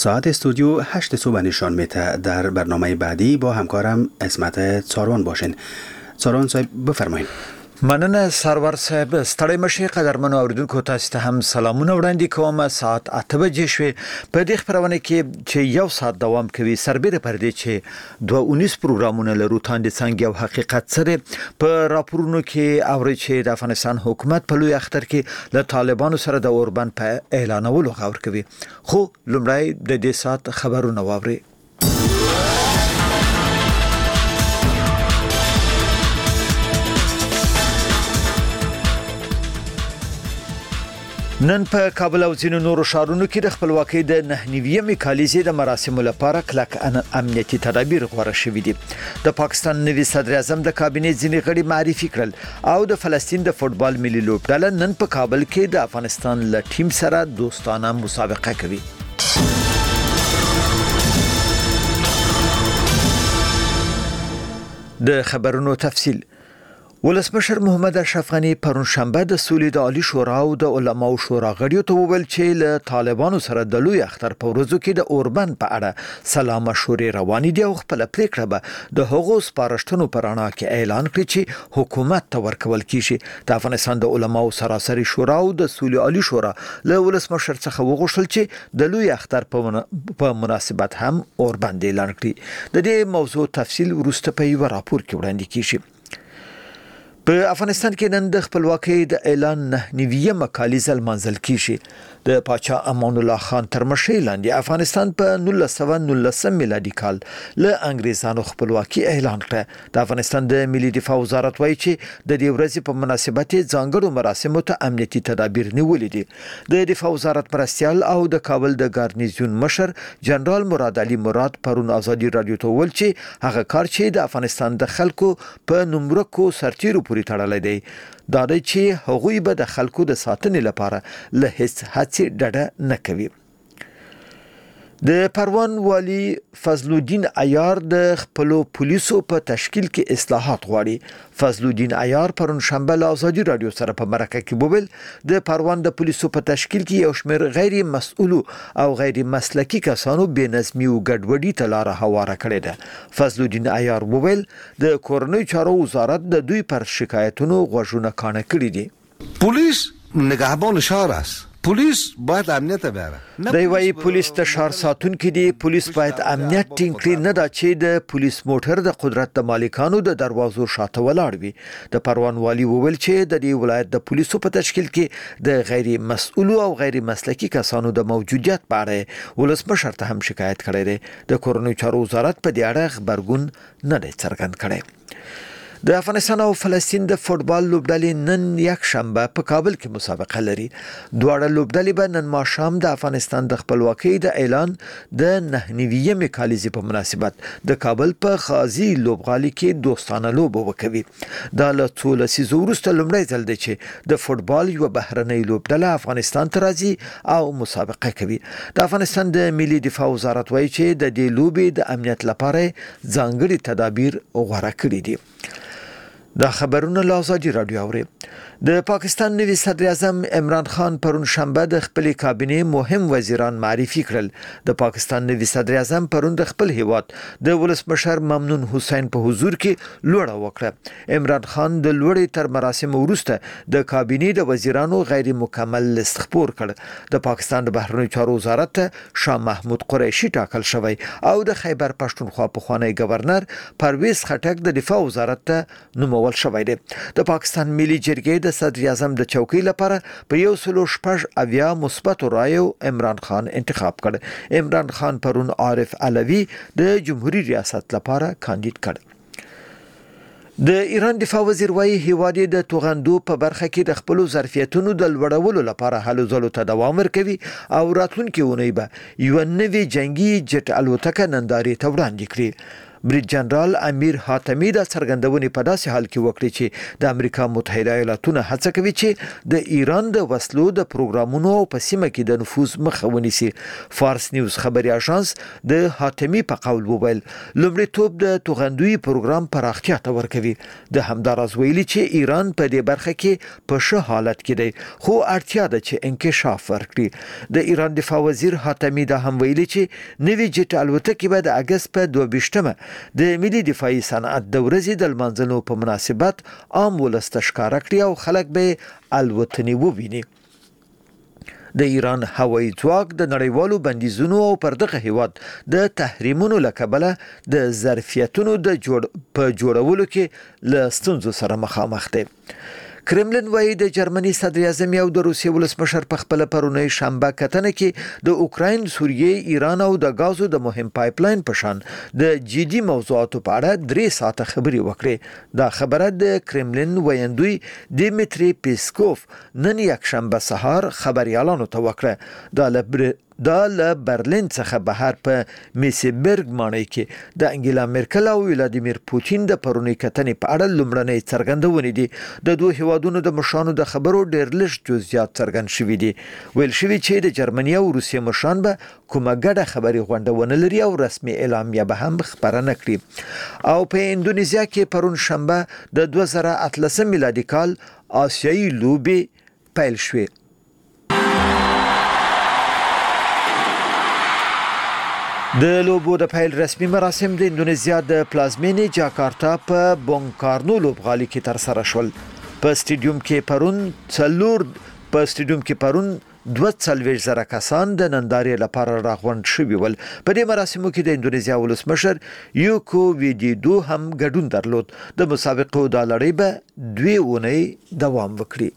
ساعت استودیو 8 صبح نشان میده. در برنامه بعدی با همکارم اسمت څاروان باشین. څاروان صاحب بفرمایید. مننه سرور صاحب. ستړی مشي قدرمنو اوریدونکو، تاسو ته هم سلامونه وړاندې کوم. ساعت 8 بجې شوې. په دې خبرونه کې چې یو ساعت دوام کوي، سربېره پر دې چې 219 پروګرامونه لرو، تاندې څنګه یو حقیقت سره په راپورونو کې اوري چې د افغانستان حکومت په لوی اختر کې له طالبانو سره د اوربند په اعلانولو غور کوي. خو لومړی د دې ساعت خبرونه واوري. نن په کابل او ځینو نورو ښارونو کې د خپلواکۍ د 9 کالیزې د مراسمو لپاره کلک امنیتي تدابیر غوړه شوې دي. د پاکستان نوي صدر اعظم د کابینې ځینې غړي معرفي کړل او د فلسطین د فوتبال ملي لوبډله نن په کابل کې د افغانستان له ټیم سره دوستانه مسابقه کوي. د خبرونو تفصیل. ولسمشر محمد اشرف غنی پرون شنبه د سولې د عالی شورا او د علماو شورا غړیو ته وویل چې له طالبانو سره د لوی اختر په ورځو کې د اوربند په اړه سلا مشورې روانې دي او خپل پریکړه به د هغو سپارښتنو پر اړه کې اعلان کړي چې حکومت ته ورکول کیږي. د افغانستان د علماو سراسري شورا او د سولې عالی شورا له ولسمشر څخه وغوښتل چې د لوی اختر په مناسبت هم اوربند اعلان کړي. د دې موضوع تفصیل وروسته په یو راپور کې وړاندې کیږي. په افغانستان کې نن د خپلواکۍ د اعلان 9 کالیزه لمانځل کیږي. د پاچا امان الله خان تر مشرۍ لاندې افغانستان په 1919 میلادي کال له انګریزانو خپلواکي اعلان کړه. د افغانستان د ملي دفاع وزارت وایي چې د دې ورځې په مناسبت ځانګړو مراسمو ته امنیتي تدابیر نیولې دي. د دفاع وزارت مرستیال او د کابل د ګارنیزیون مشر جنرال مراد علي مراد پرون ازادي رادیو ته ویل چې هغه کار چې د افغانستان د خلکو په نومرکو سرتیرو پورې تړلی دی دا دی چې هغوی به د خلکو د ساتنې لپاره له هیڅ هڅې ډډه نه کوي. د پروان والی فضل الدین عیار د خپل پولیسو په تشکیل کې اصلاحات غواړي. فضل الدین عیار پرون شنبه له ازادي رادیو سره په مرکه کې وویل د پروان د پولیسو په تشکیل کې یو شمېر غیر مسؤل او غیر مسلکي کسانو بې نظمي او ګډوډي ته لار هواره کړې ده. فضل الدین عیار وویل د کورنۍ چارو وزارت د دوی پر شکایتونو غوږونه کاڼه کړي دي. پولیس نگهبان شهر است. پولیس باید امنیت بیاره. دی وايي پولیس د ښار ساتونکي دي. پولیس باید امنیت ټینګ کړي، نه دا چې د پولیس موټر د قدرت د مالکانو د دروازو شاته ولاړ وي. د پروان والی وویل چې د دې ولایت د پولیسو په تشکیل کې د غیر مسؤل او غیر مسلکي کسانو د موجودیت په اړه ولسمشر ته هم شکایت کړی دی. د کورنۍ چارو وزارت په دې اړه خبرګون نه دی څرګند کړی. د افغانستان او فلسطین د فوتبال لوبډلې نن یک شنبه په کابل کې مسابقه لري. دواړه لوبډلې به نن ماښام د افغانستان د خپلواکۍ د اعلان د 9 کالیزې په مناسبت د کابل په خازي لوبغالي کې دوستانه لوبه وکوي. دا له څو لسیزو وروسته لومړی ځل دی چې د فوتبال یو بهرنۍ لوبډله افغانستان ته راځي او مسابقه کوي. د افغانستان د ملي دفاع وزارت وایي چې د دې لوبې د امنیت لپاره ځانګړي تدابیر غوړه کړي دي. دا خبرونه له ازادي رادیو اوري. د پاکستان نوي صدر اعظم عمران خان پرون شنبه د خپل کابینې مهم وزیران معرفي کړل. د پاکستان نوي صدر اعظم پرون د خپل هیواد د ولسمشر ممنون حسین په حضور کې لوړه وکړه. عمران خان د لوړې تر مراسم وروسته د کابینې د وزیرانو غیر مکمل لیست خپور کړ. د پاکستان د بهرنیو چارو وزارت شاه محمود قریشي ټاکل شوی او د خیبر پښتونخوا پخوانی گورنر پرویز خټک د دفاع وزارت ته نومول شوی دی. د پاکستان ملي جرګې د صدر اعظم د چوکۍ لپاره په 106 مثبت رایو عمران خان انتخاب کړ. عمران خان پرون عارف علوي د جمهوریت ریاست لپاره کاندید کړ. د ایران دفاع وزیر وايي هیواد د توغندو په برخه کې د خپل ظرفیتونو د لوړولو لپاره هلو ځلو ته دوام ورکوي او راتلونکي اونۍ به یو نوې جنگي جټ الوتکه نندارې ته وړاندې کړي. بریټ جنرال امیر حاتمی د څرګندونې په داسې حال کې وکړي چې د امریکا متحده ایالاتونو هڅه کوي چې د ایران د وسلو د پروګرامونو په سیمه کې د نفوذ مخه ونیسي. فارس نیوز خبري اژانس د حاتمی په قول وویل لومړیتوب د توغندوی پروګرام پراختیا ته ورکوي. د همداراز ویلي چې ایران په دې برخه کې په ښه حالت کې دی خو اړتیا ده چې انکشاف ورکړي. د ایران دفاع وزیر حاتمی دا هم ویلي چې نوې جټ الوتکې به د اگست په 22مه د ملي دفاعي صنعت د ورځې د لمانځلو په مناسبت عام ولس ته ښکاره کړي او خلک به الوتنې وویني. د ایران هوایي ځواک د نړیوالو بندیزونو او پر دغه هیواد د تحریمونو له کبله د ظرفیتونو د جوړولو کې له ستونزو سره مخامخ دی. کرملین وايي د جرمني صدر اعظم او د روسیې ولسمشر په خپل پرونی شنبه کتنه کې د اوکراین، سوریې، ایران او د غازو د مهم پایپلاین په شان د جدي موضوعاتو په اړه 3 ساعته خبري وکړي. دا خبره د کرملین ویاندوی دیمیتری پیسکوف نن یک شنبه سهار خبريالانو ته وکړه. دا له برلین څخه بهر په میسیبرګ ماڼۍ کې د انګیلا مرکل او ولادیمیر پوتین د پرونی کتنې په اړه لومړنۍ څرګندونې دي. د دوه هیوادونو د مشرانو د خبرو ډېر لږ جزئیات څرګند شوي دي. ویل شوي چې د جرمني او روسیې مشران به کومه ګډه خبري غونډه ونه لري او رسمي اعلامیه به هم خبره نه کړي. او په اندونیزیا کې پرون شنبه د 2013 میلادي کال آسیایي لوبې پیل شوې. د لوبو د پیل رسمي مراسم د اندونیزیا د پلازمینې جاکارتا په بونکارنو لوبغالي کې تر سره شول. په سټیډیوم کې پرون 2,000 کسان د نندارې لپاره راغونډ شوي ول. په دې مراسمو کې د اندونیزیا ولسمشر یوکو ویډیډو هم ګډون درلود. د مسابقو د لړۍ به 2 اونۍ دوام وکړي.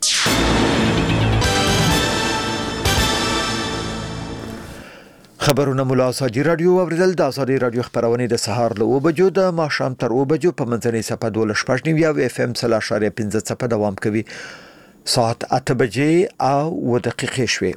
خبرونه مولا ازادي رادیو اوریدل. د ازادي رادیو خبرونه د سهار له 9 بجو د ماښام تر 9 بجو په منځنۍ صفه 12.9 یا اف ام 0.15 صفه دوام کوي. ساعت 8 بجې او 10 دقیقې شوي.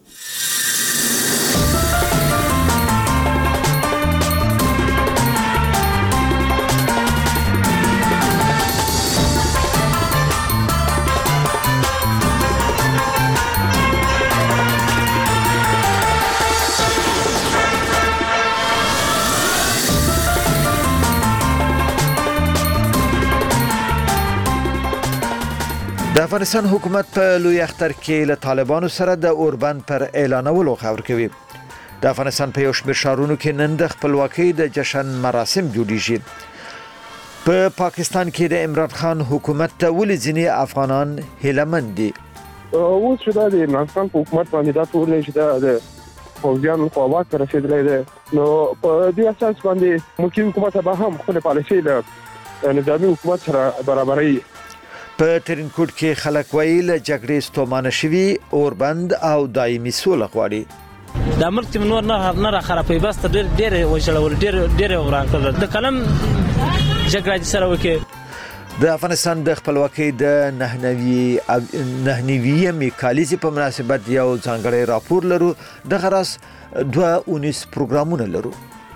د افغانستان حکومت په لوی اختر کې له طالبانو سره د اوربند پر اعلانولو خبر کوي. د افغانستان په یو شمېر ښارونو کې نن د خپلواکۍ د جشن مراسم جوړیږي. په پاکستان کې د عمران خان حکومت ته ولې ځینې افغانان هیلهمند دي؟ اوس چې د عمران خان حکومت باندې دا ټول چې د فوجیانو قوت رسیدلې ده نو په دې اساس باندې ملکي حکومت به هم خپل پالیسي له نظامی حکومت سره برابرۍ. په ترینکوټ کې خلک وایي له جګړې ستومانه شوي اوربند او دایمي سوله غواړي. د ملک نور نه را خرابوي بس ډېر وشلول ډېر وران کړل د کلم جګړه سره وکړي. د افغانستان د خپلواکۍ د 99 کالیزې په مناسبت یو ځانګړی راپور لرو. دغه راس 219 پروګرامونه لرو.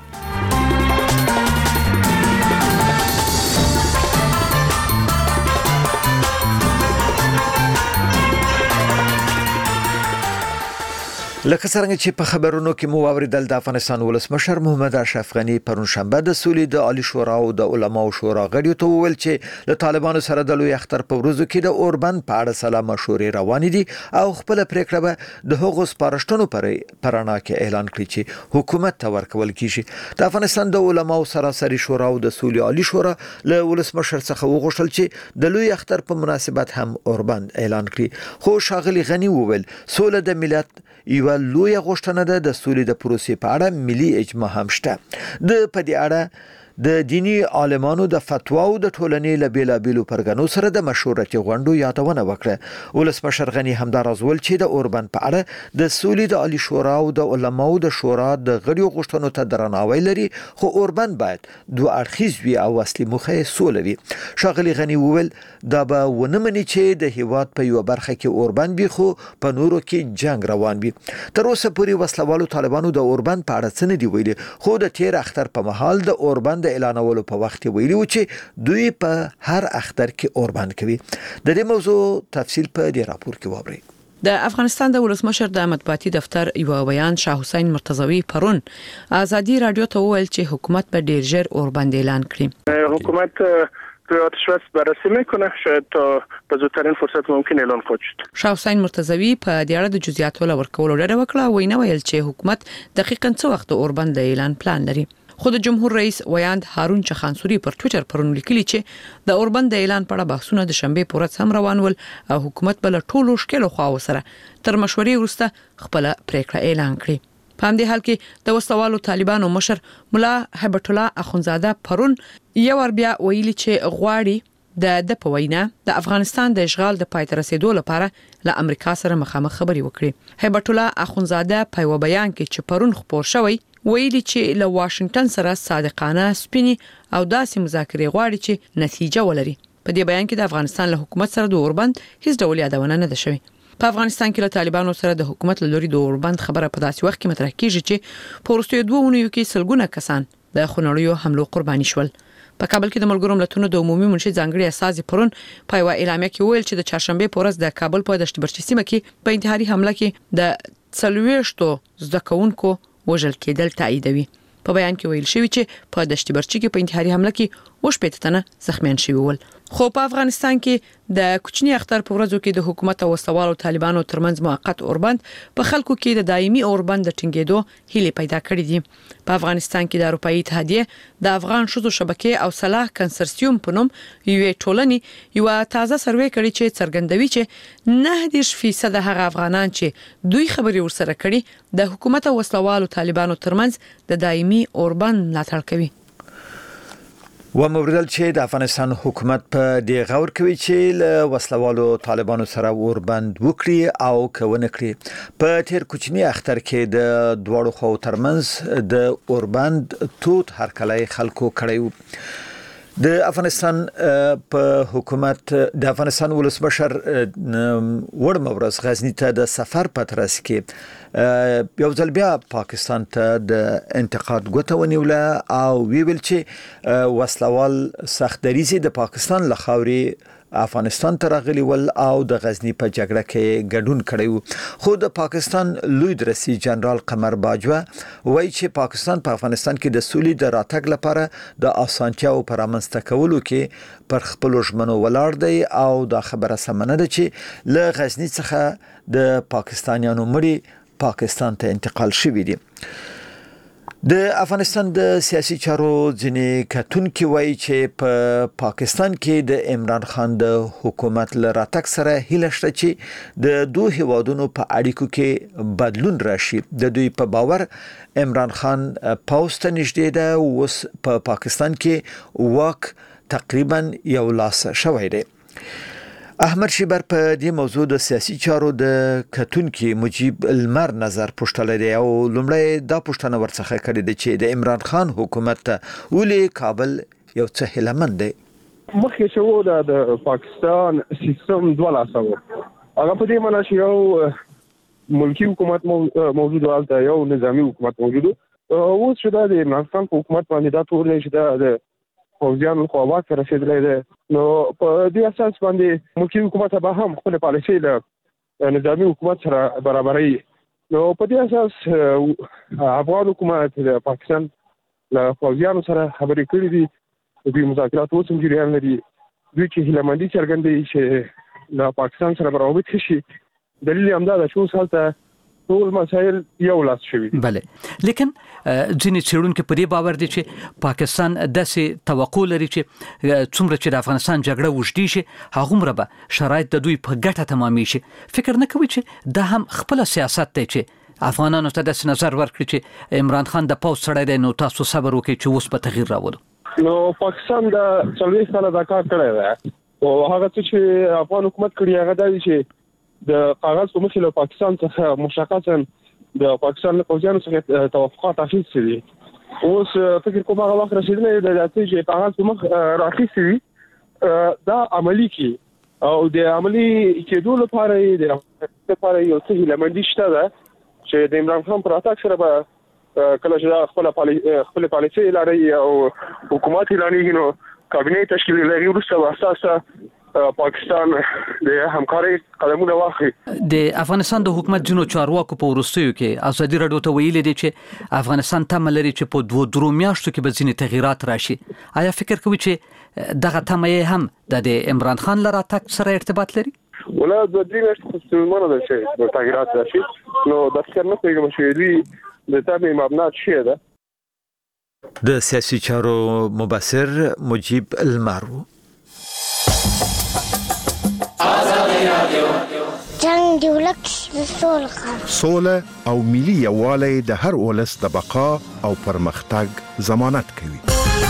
لکه څنګه چې په خبرونو کې مو اوریدل د افغانستان ولسمشر محمد اشرف غنی پرون شنبه د سولې د عالی شورا او د علماو شورا غړیو ته وویل چې له طالبانو سره د لوی اختر په ورځو کې د اوربند په اړه سلا مشورې روانې دي او خپل پریکړه به د هغو سپارښتنو پرانا کې اعلان کړي چې حکومت ته ورکول کیږي. د افغانستان د علماو سراسري شورا او د سولې عالی شورا له ولسمشر څخه وغوښتل چې د لوی اختر په مناسبت هم اوربند اعلان کړي. خو ښاغلي غنی وویل سوله د ملت یو لوی غوښتنه ده. د سولې د پروسې په اړه ملي اجماع هم شته. د په دې اړه د دینی عالمانو د فتواو د ټولنې له بیلابیلو پرګنو سره د مشورتي غونډو یادونه وکړه. ولسمشر غنی همداراز ویل چې د اوربند په اړه د سولې د عالی شورا او د علماو د شورا د غړیو غوښتنو ته درناوی لري خو اوربند باید دوه اړخیز وي او اصلي موخه یې سوله وي. ښاغلي غنی وویل دا به ونه مني چې د هیواد په یو برخه کې اوربند وي خو په نورو کې جنگ روان وي. تر اوسه پورې وسلوالو طالبانو د اوربند په اړه څه نه دی ویلي خو د تیر اختر په مهال د اوربند د اعلانولو په وخت ویلي و چې دوی په هر اختر کې اوربند کوي. د دې موضوع تفصیل په دې راپور کې واورئ. د افغانستان د ولسمشر د مطبوعاتي دفتر یو بیان شاه حسین مرتضوی پرون ازادي رادیو ته وویل چې حکومت به ډیر ژر اوربند اعلان کړي. حکومت آتشبس بررسی میکنه، شاید تا به زودترین فرصت ممکن اعلان خواهد شد. شاه حسین مرتضوی په دې اړه د جزئیاتو ورکولو ډډه وکړه، وینا ویل چې حکومت دقیقاً څه وخت اوربند اعلان پلان لري. خود جمهور رئیس ویاند هارون چخانسوري پر ټوئیټر پرون لیکلی چې د اوربند اعلان په اړه بحثونه د شنبه په ورځ هم روان ول او حکومت بل ټولو شکل خو سره تر مشورې وروسته خپل پریکړه اعلان کړي. په همدې حال کې د وسلوالو طالبانو مشر مولا هیبت الله اخونزاده پرون یو ور بیا ویلي چې غواړي د په وینا د افغانستان د اشغال د پای ته رسیدو لپاره له امریکا سره مخامخ خبري وکړي. هیبت الله اخونزاده په یو بیان کې چې پرون خبر شوی ویلي چې له واشنگټن سره صادقانه سپینی او داسې مذاکرې غواړي چې نتیجه ولري. په دې بیان کې د افغانستان له حکومت سره د اوربند هیڅ ډول یادونه نه ده شوی. په افغانستان کې له طالبانو سره د حکومت له لوري د اوربند خبره په داسې وخت کې مطرح کیږي چې په وروستیو 2 اونیو کې سلګونه کسان د خونړیو حملو قرباني شول. په کابل کې د ملګرو ملتونو د عمومي منشي ځانګړي اساسي پرون په یو اعلامیه کې ویل چې د چهارشنبه په ورځ د کابل په دشت برچی سیمه کې په انتحاري حمله کې د 40 زده کوونکو وژل کېدل تاییدوي. په بیان کې ویل شوی چې په دشت برچی کې په انتحاري حمله کې 8 تنه زخمیان شوي ول. خو په افغانستان کې د کوچني اختر په ورځو کې د حکومت او وسوالو طالبانو ترمنځ موقت اوربند په خلکو کې د دایمي اوربند د ټینګېدو هیله پیدا کړې دي. په افغانستان کې د اروپאי اتحادیه د افغان شوزو شبکې او صلاح کنسرسیوم په نوم یو ټولنې یو تازه سروې کړی چې څرګندوي چې 90% هغه افغانان چې دوی خبري ورسره کړي د حکومت او وسوالو طالبانو ترمنځ د دایمي اوربند ملاتړ کوي. و موردل چې د افغانستان حکومت په دې غور کوي چې له وسلوالو طالبانو سره اوربند وکړي او کوونه کړي. په تیر کوچنی اختر کې د دوړو خو ترمنځ د اوربند توت هرکلای خلکو کړیو. د افغانستان په حکومت د افغانستان ولسمشر وړ مورز غزنی ته د سفر په ترڅ کې یو ځل بیا پاکستان ته د انتقاد غوته ونیوله او ویل چې وسلوال سختدریزي د پاکستان لخوري افغانستان ته راغلي ول او د غزنی په جګړه کې ګډون کړی. خو د پاکستان لوی درسي جنرال قمر باجوه وایي چې پاکستان په افغانستان کې د سولې د راتګ لپاره د اسانتیاو پر امنځته کولو کې پر خپل ژمنو ولاړ دی او دا خبره سمنه ده چې له غزنی څخه د پاکستانیانو مړي پاکستان ته انتقال شوی دي. د افغانستان د سیاسي چارو ځینې کتونکي وایي چې په پاکستان کې د عمران خان د حکومت له راتګ سره هیله شته چې د دوه هیوادونو په اړیکو کې بدلون راشي. د دوی په باور عمران خان پاوسته نږدې ده او اوس په پاکستان کې واک تقریبا یو لاس شوی دی. احمد شیبر په دې موضوع د سیاسي چارو د کتونکي مجيب المر نظر پوښتل دی او لومړی دا پوښتنه ورڅخه کړې ده چې د عمران خان حکومت ولې کابل یو څه هلمند دی. مخکې شو د پاکستان سیستم دوه لاسه و. هغه په دې معنی چې یو ملکی حکومت موجود و او یو نظامی حکومت موجود و. اوس چې د عمران خان حکومت باندې دا ټول چې د فوجیانو خو واک رسیدلی دی، نو په دې اساس باندې ملکی حکومت به هم خپل پالیسي له نظامی حکومت سره برابرۍ. نو په دې اساس افغان حکومت د پاکستان له فوجیانو سره خبرې کړې دي. دوی مذاکرات اوس هم جریان لري. دوی چې هیلهمندي څرګندوي چې له پاکستان سره روابط شي. دلیل همدا ده چې اوس هلته ټول مسایل یو لاس شوي. بله، لیکن ځینې څېړونکي په دې باور دي چې پاکستان داسې توقع لري چې څومره چې د افغانستان جګړه اوږدې شي هغومره به شرایط د دوی په ګټه تمامې شي. فکر نه کوي چې دا هم خپل سیاست دی چې افغانانو ته داسې نظر ورکړي چې عمران خان د پوځ سړی دی نو تاسو صبر وکړئ چې اوس به تغییر راولو. نو پاکستان د 40 کاله دا کار کړی دی او هغه چې افغان حکومت کړی هغه دی چې د کاغذ په مخې له پاکستان څخه مشخصا د پاکستان له پوځیانو څخه توافقات اخیستي دي. اوس فکر کوم هغه وخت رسیدلی دی چې کاغذ په مخ راخیستي وي دا عملی کی او د عملی کېدو لپاره یو څه هیلهمندي شته ده چې د عمران خان پر اتاک سره به کله چې خپل پالیسي لري او حکومت لري نو کابینه تشکیل لري ورسره اساسا پاکستان د همکاري قدمونه واخلي. د افغانستان د حکومت جنو چارواکو په ورستیو کې ازادي رادیو ته ویلي دي چې افغانستان تمه لري چې په 2 میاشتو کې به ځینې تغیرات راشي. آیا فکر کوي چې دغه تمه هم د عمران خان لپاره تک سره ارتباط لري؟ ولا د دې مشت خصوصا ده چې د تغیرات راشي نو د څنګه نه پیغام شوی دی د تابع مبنات شي ده. د سیاسي چارو مبصر مجيب المارو. جنگ دی ولک سوله او ملي یووالی د هر ولس د بقا او پرمختګ ضمانت کوي.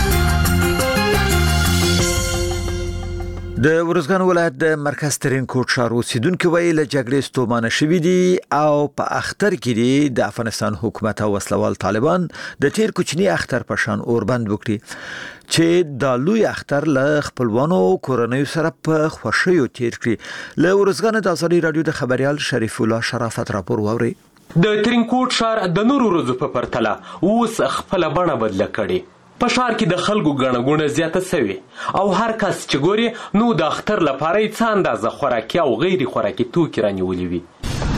د ورزګان ولایت د مرکز ترين کوټ ښار اوسیدونکو ویل جګړې ستومانه شوې دي او په اختر کې د افغانستان حکومت او وسلوال طالبان د تیر کوچنی اختر په شان اوربند وکړي چې د لوی اختر له خپلوانو کورنۍ سره په خوشیو تیر کړي. له ورزګان د ازادي رادیو د خبريال شریف الله شرافت راپور ووري. د ترینکوټ ښار د نورو ورځو په پرتله اوس خپل بڼه بدله کړي. په ښار کې د خلکو ګڼه زیاته سوي او هر کس چې ګوري نو د اختر لپاره یې څه اندازه خوراکي او غیر خوراکي توکي رانیولي وي.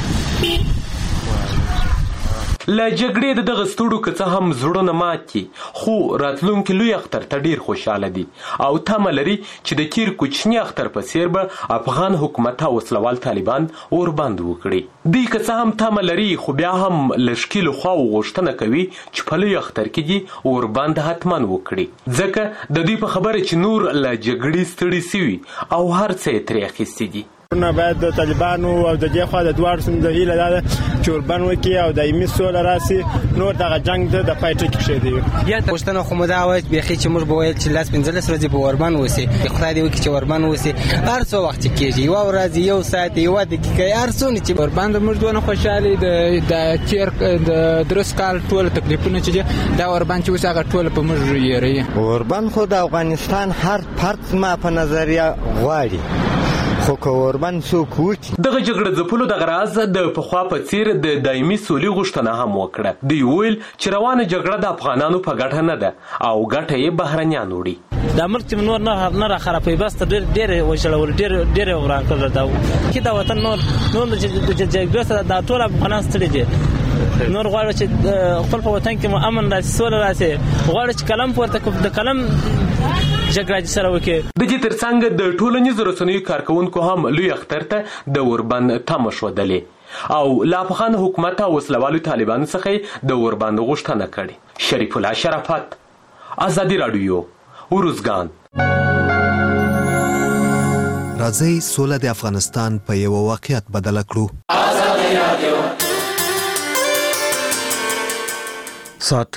له جګړې د دغه ستړو که څه هم زړونه ماتي خو راتلونکي لوی اختر ته ډیر خوشحاله دي او تمه لري چې د تیر کوچني اختر په څیر به افغان حکومت او وسلوال طالبان اوربند وکړي. دوی که څه هم تمه لري خو بیا هم له ښکیلو خواوو غوښتنه کوي چې په لوی اختر کې دې اوربند حتما وکړي ځکه د دوی په خبره چې نور له جګړې ستړي سوي او هر څه یې ترې اخیستي دي. نه باید د طالبانو او د دې خوا د دوار سم د هیله ده چې اوربند وکړي او دایمي سوله راسي نور دغه جنگ د پای ټکی کې دی. یا پښتنه خو مدا وایي بيخي چې موږ به ویل چې لاس 15 ورځې به اوربند وسی خدای دې وکړي چې اوربند وسی هر څو وخت کېږي یو ورځ یو ساعت یو دقیقه هر څو نه چې اوربند موږ دونه خوشاله د تیر د درس کال ټول تکلیفونه چې دا اوربند چې وسه ټول په موږ یې اوربند خو د افغانستان هر فرد ما په نظریه غواړي خو کوربند سو کوچ دغه جګړه ځپلو د غراز د پخوا په څیر د دایمي سولې غوښتنه هم وکړه. دوی ویل چې روانه جګړه د افغانانو په ګټه نه ده او ګټه یې بهرنیان وړي. د ملک نور نه را خرابوي بس ډېر وشلول ډېر وران کړل دا چې دا وطن نور د جګړې سره د ټول افغانان ستړي دي. نور غواړي چې خپل په وطن کې امن راشي سوله راشي غواړي چې کلم پورته د کلم جګړه سره وکړي. د دې ترڅنګ د ټولنیزو رسنیو کارکونکو هم لوی اختر ته د اوربند تمه شودلې او لا افغان حکومت او وسلوالو طالبانو څخه د اوربند غوښتنه کړې. شریف الله شرافت ازادي رادیو ورزګان. راځي سوله د افغانستان په یو واقعیت بدل کړو. ازادي رادیو سات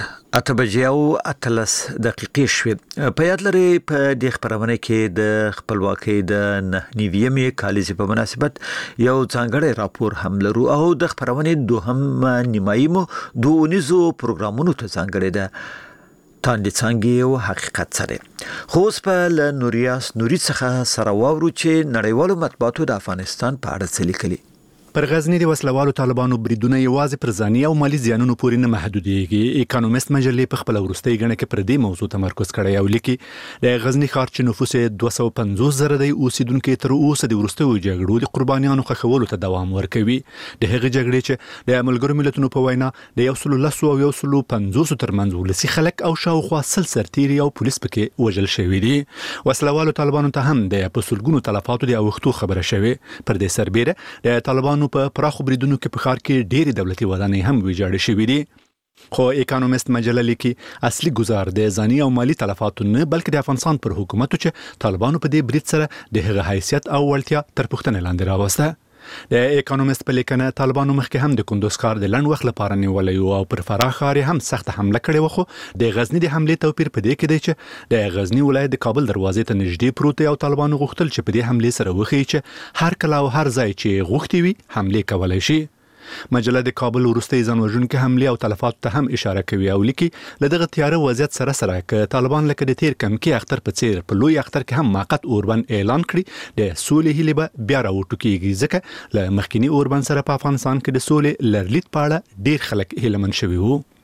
8:13 شوې. په یاد لري په دې خبرونه کې د خپلواکۍ د 9 کالیزې په مناسبت یو ځانګړی راپور هم لرو او د خبرونه دوهم نیمایي مو دونیزو پروګرامونو ته ځانګړی ده تاندې څنګه او حقیقت سره. خو اوس په نوریاس نوري څخه سره واورو چې نړیوالو مطبوعاتو د افغانستان په اړه څه لیکلي. پر غزنی د وسلوالو طالبانو بریدونه یوازې پر ځاني او مالی زیانونو پورې نه محدودېږي. اکونومست مجلې په خپل ورستۍ غنډه کې پر دې موضوع تمرکز کړی او لیکي د غزنی ښار چې نفوس 250,000 دی اوسیدونکو تر اوسه د ورستیو جګړو د قربانیانو خښولو ته دوام ورکوي. د هغې جګړې چې د ملګرو ملتونو په وینا د 110 او 150 ترمنځ ولسي خلک او شاوخوا 100 سرتیري او پولیس پکې وژل شوي دي. وسلوالو طالبانو ته هم د پسلګونو تلفاتو د اوختو خبره شوي. پر دې سربېره د طالبانو په پراخو بریدونو کې په ښار کې ډېری دولتي ودانۍ هم ویجاړې شوې دي. خو اکونومست مجله لیکي اصلي گزار د ځاني او مالی تلفاتو نه بلکې د افغانستان پر حکومت چې طالبانو په دې برید سره د هغه حیثیت او وړتیا تر پوښتنې لاندې راوسته. د اکونومست په لیکنه طالبانو مخکې هم د کندوز ښار د لنډ وخت لپاره نیولې او پر فراه ښار هم سخت حمله کړې و. خو د غزنی د حمله توپیر په دې کې دی چې د غزنی ولایت د کابل دروازې ته نږدې پروت او طالبانو غوښتل چې په دې حمله سره وخی چې هر کله او هر ځای چې غوښتي وي حمله کولای شي. مجله د کابل ورستۍ ځانوژونکو حمله او تلفات ته هم اشاره کوي او لیکي لدغه تیاره وضعیت سره ک طالبان لکه د تیر کم کې اختر په څیر په لوی اختر کې هم موقت اوربند اعلان کړي د سولې هیله به بیا راوټوکیږي ځکه ل مخکینی اوربند سره په افغانستان کې د سولې لرلید په اړه ډیر خلک هیله من شوي وو.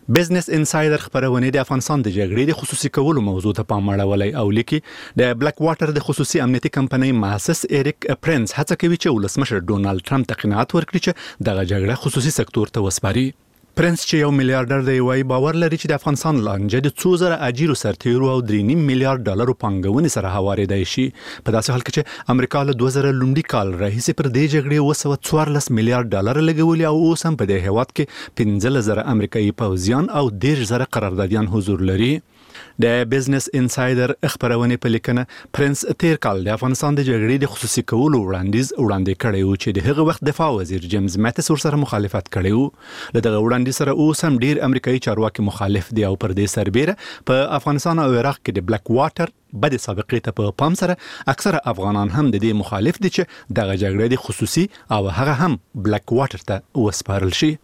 بزنس انسایډر خبرونه د افغانستان د جګړې د خصوصي کولو موضوع ته پام اړولی او لیکي د بلیک واټر د خصوصي امنیتي کمپنۍ مؤسس ایریک پرنس هڅه کوي چې ولسمشر ډونالد ټرمپ ته قناعت ورکړي چې دغه جګړه خصوصي سکتور ته وسپاري. پرنس چې یو میلیارډر دی وایي باور لري چې د افغانستان لانجه د 2000 اجیرو سرتیرو او 3.5 میلیارډ ډالرو پانګونې سره هوارېدای شي په داسې حال کې چې امریکا له 2000 لومړي کال راهیسې پر دې جګړې 214 میلیارډ ډالر لګولي او اوس هم په دې هیواد کې 15000 امریکایي پوځیان او 10000 قراردادیان حضور لري. د بزنس انسایډر خبرونه په لیکنه پرنس تیر کال د افغانستان د جګړې د خصوصي کولو وړاندیز کړی و چې د هغه وخت دفاع وزیر جیمز ماتس سره مخالفت کړی و. له دغه وړاندیز سره اوس هم ډیر امریکایي چارواکي مخالف دي او پر دې سربېره په افغانستان او عراق کې د بلیک واټر بد سابقې ته په پام سره اکثره افغانان هم د دې مخالف دي چې دغه جګړه د خصوصي او هغه هم بلیک واټر ته وسپارل شي.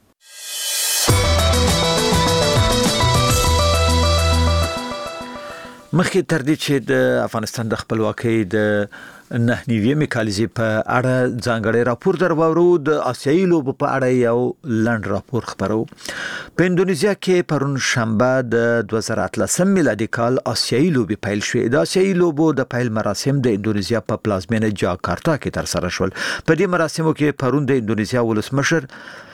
مخکې تر دې چې د افغانستان د خپلواکۍ د 9 کالیزې په اړه ځانګړی راپور درواورو د آسیایي لوبو په اړه یو لنډ راپور خبرو. په اندونیزیا کې پرون شنبه د 2018 میلادي کال آسیایي لوبې پیل شوې. د آسیایي لوبو د پیل مراسم د اندونیزیا په پلازمینه جاکارتا کې ترسره شول. په دې مراسمو کې پرون د اندونیزیا ولسمشر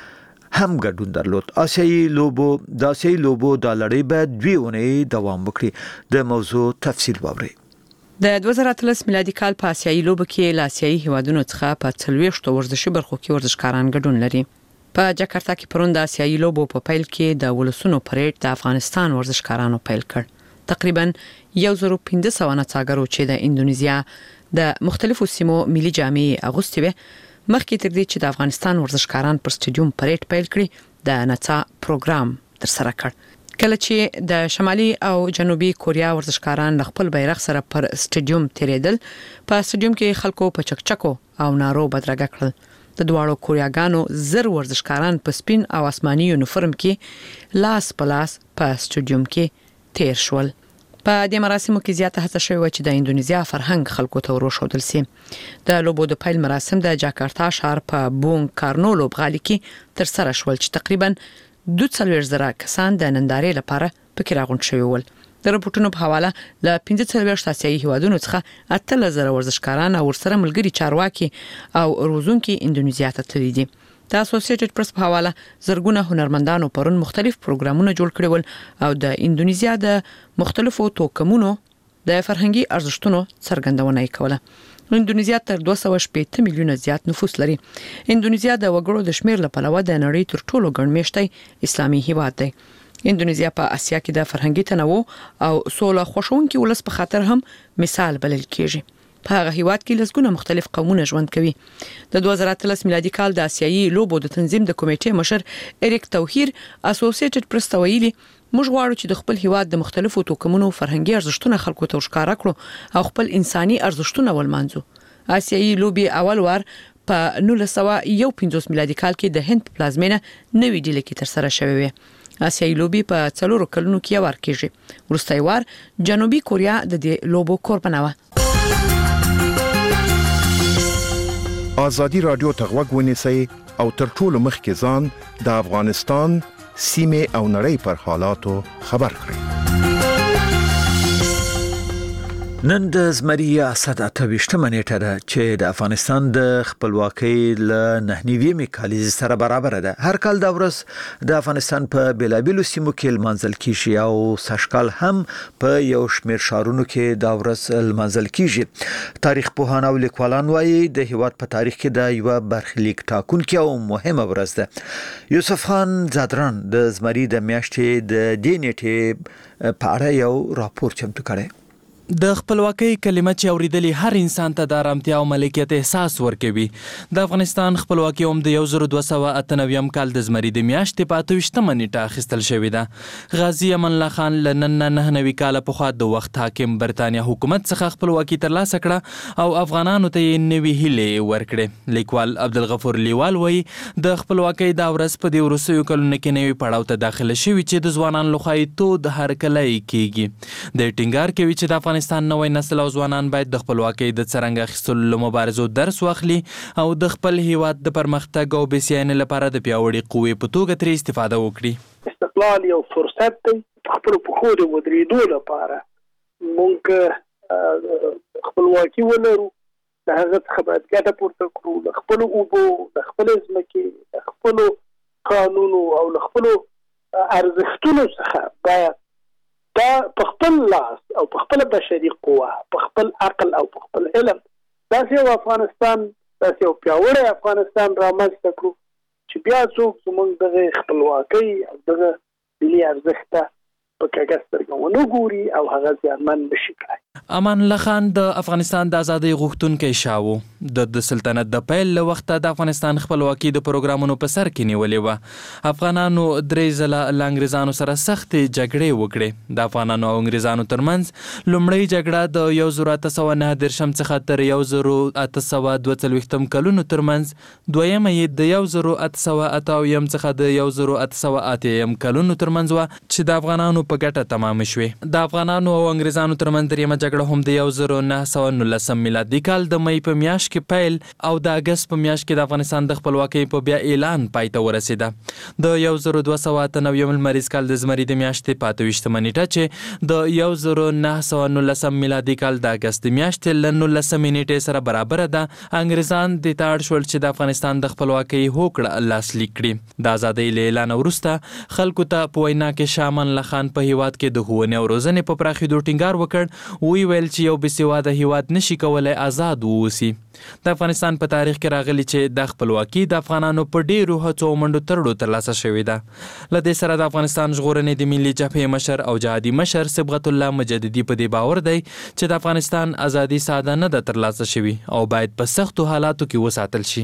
هم ګډون درلود. آسیایي لوبو د لړۍ به 2 اونۍ دوام وکړي. د موضوع تفصیل واورئ. د 2018 میلادي کال په آسیایي لوبو کې له آسیایي هیوادونو څخه په 40 ورزشي برخو کې ورزشکاران ګډون لري. په جاکارتا کې پرون د آسیایي لوبو په پیل کې د ولسونو پریډ د افغانستان ورزشکارانو پیل کړ. تقریبا 1500 نڅاګرو چې د اندونیزیا د مختلفو سیمو ملي جامې اغوستي وي مخکې تر دې چې د افغانستان ورزشکاران پر سټیډیوم پریډ پیل کړي د نڅا پروګرام ترسره کړ. کله چې د شمالي او جنوبي کوریا ورزشکاران خپل بیرغ سره پر سټیډیوم تیریدل په سټیډیوم کې خلکو په چکچکو او نارو بدرګه کړل. د دواړو کوریاګانو زر ورزشکاران په سپین او آسماني یونیفورم کې لاس په لاس په سټیډیوم کې تیر شول. په دې مراسمو کې زیاته هڅه شوې چې د اندونیزیا فرهنګ خلکو ته وروښودل شي. د لوبو د پیل مراسم د جاکارتا ښار په بونګ کارنو لوبغالي کې ترسره شول چې تقریبا 2,000 کسان د نندارې لپاره پکې راغونډ شوي ول. د رپورټونو په حواله له 15 آسیایي هیوادونو څخه 8,000 ورزشکاران او ورسره ملګري چارواکي او روزونکي اندونیزیا ته تللي دي. د اسوسییټډ پریس په حواله زرګونه هنرمندانو پرون مختلف پروګرامونه جوړ کړي ول او د اندونیزیا د مختلفو توکمونو د فرهنګي ارزښتونو څرګندونه کوله. اندونیزیا تر 280 میلیونه زیات نفوس لري. اندونیزیا د وګړو د شمیر له پلوه د نړۍ تر ټولو ګڼمېشتي اسلامي هیواد دی. اندونیزیا په اسیا کې د فرهنګي تنوع او سوله خوشونکي ولس په خاطر هم مثال بلل کیږي. په هغه هیواد کې لږونه مختلف قومونه ژوند کوي. د 2018 میلادي کال د آسیایي لوبو د تنظیم د کمیټې مشر ایریک توهیر اسوسییټډ پریس ته ویلي موږ غواړو چې د خپل هیواد د مختلفو توکمونو فرهنګي ارزښتونه خلکو ته ښکارا کړو او خپل انساني ارزښتونه ولمانځو. آسیایي لوبې اول وار په 1951 میلادي کال کې د هند پلازمینه نوې ډیلي کې ترسره شوې وي. آسیایي لوبې په 4 کلونو کې وار کېږي. وروستي وار جنوبي کوریا د دې لوبو قربانه و. آزادی رادیو ته غوږ ونیسئ او تر ټولو مخکې ځان د افغانستان سیمې او نړۍ پر حالاتو خبر کړئ. نن د زمری 28 نیټه ده چې د افغانستان د خپلواکۍ له 9 کالیزې سره برابر ده. هر کال دا ورځ د افغانستان په بیلابیلو سیمو کې لمانځل کیږي او سږکال هم په یو شمېر ښارونو کې دا ورځ لمانځل کیږي. تاریخ پوهان او لیکوالان وایي د هیواد په تاریخ کې دا یو برخلیک ټاکونکې او مهمه ورځ ده. یوسف خان زادران د زمری د میاشتې د دې نیټې په اړه یو راپور چمتو کړی. د خپلواکۍ کلمه چې اوریدلې هر انسان ته د آرامتیا او ملکیت احساس ورکوي. د افغانستان خپلواکي هم د 1298 کال د زمری د میاشتې په 28 نیټه اخیستل شوې ده. غازی امان الله خان له 99 کال پخوا د وخت حاکم برتانیا حکومت څخه خپلواکي ترلاسه کړه او افغانانو ته یې نوې هیلې ورکړې. لیکوال عبدالغفور لیوال وایي د خپلواکۍ دا ورځ په دې وروستیو کلونو کې نوې پړاو ته داخله شوې چې د ځوانانو لخوا یې تود هرکلی کیږي. د ټینګار کوي چې د افغانستان نوې نسل او ځوانان باید د خپلواکۍ د څرنګه اخیستلو له مبارزو درس واخلي او د خپل هیواد د پرمختګ او بسیاینې لپاره د پیاوړي قوې په توګه ترې استفاده وکړي. استقلال یو فرصت دی په خپلو پښو د ودرېدو لپاره موږ خپلواکي ولرو د هغه څخه باید ګټه پورته کړو له خپلو اوبو له خپلې ځمکې له خپلو قانونو او له خپلو ارزښتونو څخه باید دا په خپل لاس او په خپل بشري قوه په خپل عقل او په خپل علم داسې یو افغانستان داسې یو پیاوړی افغانستان رامنځته کړو چې بیا څوک زموږ دغه خپلواکۍ او دغه ملي ارزښت ته په کږه سترګه ونه ګوري او هغه زیانمن نشي کړی. امان الله خان د افغانستان د ازادۍ غوښتونکی شاه و. د سلطنت د پیل له وخته د افغانستان خپلواکي د پروګرامونو په سر کې نیولې وه. افغانانو 3 ځله له انګریزانو سره سختې جګړې وکړې. د افغانانو او انګریزانو ترمنځ لومړۍ جګړه د 1809 څخه تر 1842 کلونو ترمنځ، دویمه یې د 1888 څخه د 1888 کلونو ترمنځ وه چې د افغانانو په ګټه تمام شوې. د افغانانو او انګریزانو ترمنځ دریمه جګړه هم د 1919 میلادي کال د مئی په میاشت کې پیل او د اګست په میاشت کې د افغانستان د خپلواکۍ په بیا اعلان پای ته ورسېده. د 1298 لمریز کال د زمري د میاشتې 25 نیټه چې د 1919 میلادي کال د اګست د میاشتې له 19 نیټې سره برابره ده. انګریزان د تاړ شول چې د افغانستان د خپلواکۍ هوکړه لاسلیک کړي. د ازادۍ له اعلان وروسته خلکو ته په وینا کې شاه امان الله خان په هیواد کې د ښوونې او روزنې په پراخېدو ټینګار وکړ. وی ویل چې یو بېسواده هیواد نشي کولی آزاد واوسي. د افغانستان په تاریخ کې راغلي چې د خپلواکي د افغانانو په ډېرو هڅو او منډو ترړو ترلاسه شوې ده. له دې سره د افغانستان ژغورنې د ملي جبهې مشر او جهادي مشر صبغت الله مجددي په دې باور دی چې د افغانستان ازادي ساده نه ده ترلاسه شوې او باید په سختو حالاتو کې وساتل شي.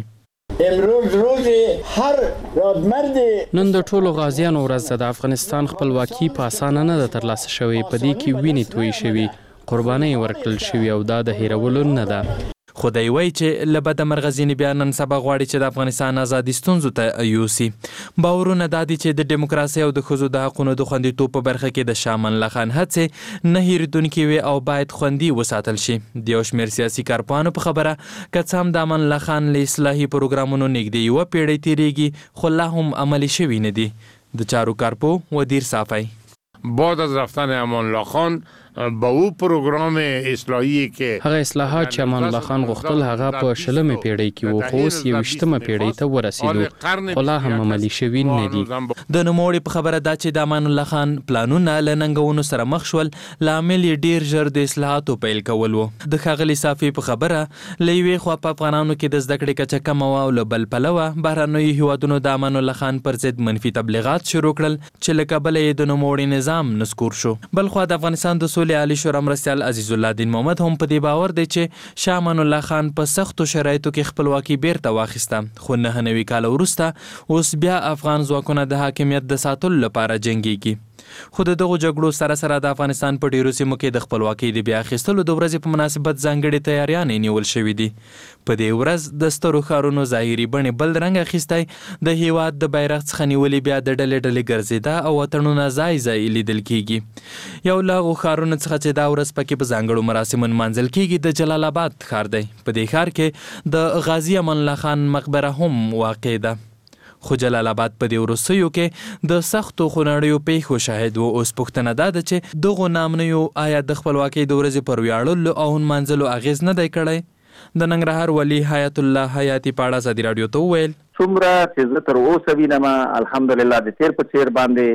نن د ټولو غازیانو ورځ ده. د افغانستان خپلواکي په اسانه نه ده ترلاسه شوې. په دې کې وینې توی شوي، قربانۍ ورکړل شوي او دا د هیرولو نه ده. خو دی وایي چې له بده مرغه ځینې بیا نن سبا غواړي چې د افغانستان ازادي ستونزو ته یوسي. باورونه دا دي چې د ډیموکراسۍ او د ښځو د حقونو د خوندیتوب په برخه کې د شاه امان الله خان هڅې نه هېرېدونکې وي او باید خوندي وساتل شي. د یو شمېر سیاسي کارپوهانو په خبره که څه هم د امان الله خان له اصلاحي پروګرامونو نږدې یوه پیړۍ تېرېږي خو لا هم عملي شوي نه دي. د چارو کارپو ودیر صافی: بعد از رفتن امان الله خان با او پروګرام اصلاحي کې هغه اصلاحات چې امان الله خان غوښتل هغه په 20مه پیړۍ کې وو، خو اوس 21مه پیړۍ ته ورسېدو خو لا هم عملي شوي نه دي. د نوموړي په خبره دا چې د امان الله خان پلانونه له ننګونو سره مخ شول، لامل یې ډیر ژر د اصلاحاتو پیل کول و. د ښاغلي صافي په خبره له یوې خوا په افغانانو کې د زده کړې کچه کمه وه او له بل پلوه بهرنیو هیوادونو د امان الله خان پر ضد منفي تبلیغات شروع کړل چې له کبله یې د نوموړي نظام نسکور شو. بل خوا د افغانستان د سولې عالی شورا مرستیال عزیز الله دین محمد هم په دې باور دی چې شاه امان الله خان په سختو شرایطو کې خپلواکي بیرته واخیسته، خو 9 کاله وروسته اوس بیا افغان ځواکونه د حاکمیت د ساتلو لپاره جنګیږي. خو د دغو جګړو سره سره د افغانستان په ډیرو سیمو کې د خپلواکۍ د بیا اخیستلو د ورځې په مناسبت ځانګړې تیاریانې نیول شوې دي. په دې ورځ د سترو ښارونو ظاهري بڼې بل رنګ اخیستی، د هیواد د بیرغ څخه نیولې بیا د ډلې ډلې ګرځېده او وطنونه ځای ځای لیدل کیږي. یو له هغو ښارونو څخه چې دا ورځ پکې په ځانګړو مراسمو نمانځل کیږي د جلال آباد ښار دی. په دې ښار کې د غازي امان الله خان مقبره هم واقع ده. خو جلال آباد په دې وروستیو کې د سختو خونړیو پیښو شاهد و. اوس پوښتنه دا ده چې دغو نامنیو آیا د خپلواکۍ د ورځې پر ویاړلو او نمانځلو اغېز نه دی کړی؟ د ننګرهار ولي حیات الله حیاتي په اړه ازادي راډیو ته وویل: څومره چې زه تر اوسه وینم الحمدلله د تیر په څیر باندې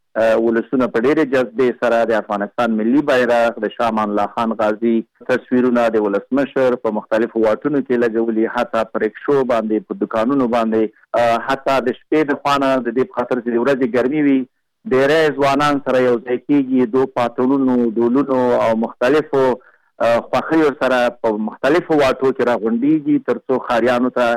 ولسونه په ډېرې جذبې سره د افغانستان ملي بیرغ، د شاه امان الله خان غازي تصویرونه د ولسمشر په مختلفو واټونو کې لګولي، حتی په رکشو باندې، په دوکانونو باندې، حتی د شپې د خوا نه د دې په خاطر چې د ورځې ګرمي وي ډېری ځوانان سره یو ځای کېږي، دو پاتلونو، ډولونو او مختلفو خوښیو سره په مختلفو واټو کې راغونډېږي تر څو ښاریانو ته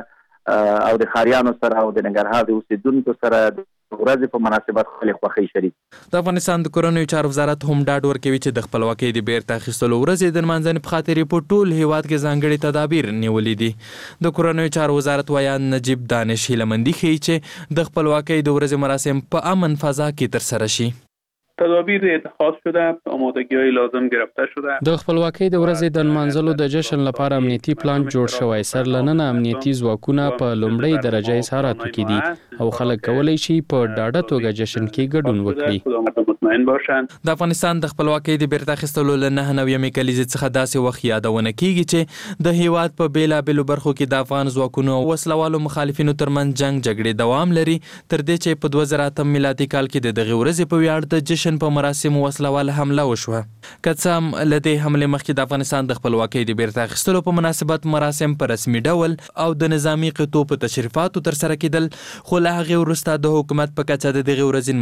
او د ښاریانو سره او د ننګرهار د اوسېدونکو سره ورځې په مناسبت خپلې خوښۍ شریک. د افغانستان د کورنیو چارو وزارت هم ډاډ ورکوي چې د خپلواکۍ د بیرته اخیستلو ورځې د نمانځنې په خاطر په ټول هیواد کې ځانګړي تدابیر نیولي دي. د کورنیو چارو وزارت ویان نجیب دانش هیله مندي ښیي چې د خپلواکۍ د ورځې مراسم په امن فضا کې ترسره شي. تدابیر اتخاذ شده، آمادگی‌های لازم گرفته شده. د خپلواکۍ د ورځې د نمانځلو د جشن لپاره امنیتي پلان جوړ شوی. سرلننه امنیتي ځواکونه په لومړۍ درجه اظهاراتو کې دي او خلک کولی شي په ډاډه توګه جشن کې ګډون وکړي. د افغانستان د خپلواکۍ د بیرته اخیستلو له 99 کلیزې څخه داسې وخت یادونه کیږي چې د هیواد په بیلابیلو برخو کې د افغان ځواکونو او وسلوالو مخالفینو ترمنځ جنگ جګړې دوام لري، تر دې چې په 2008 میلادي کال کې د دغه ورځې په ویاړ د جشن په مراسمو وسلواله حمله وشوه. که څه هم له دې حملې مخکې د افغانستان د خپلواکۍ د بیرته اخیستلو په مناسبت مراسم په رسمي ډول او د نظامی قطو په تشریفاتو ترسره کېدل، خو له هغې وروسته د حکومت په کچه د دغې ورځې